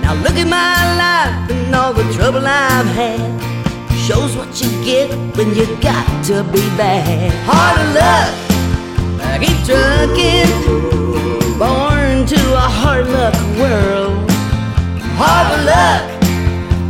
Now look at my life and all the trouble I've had. Shows what you get when you got to be bad. Hard luck, I keep trucking.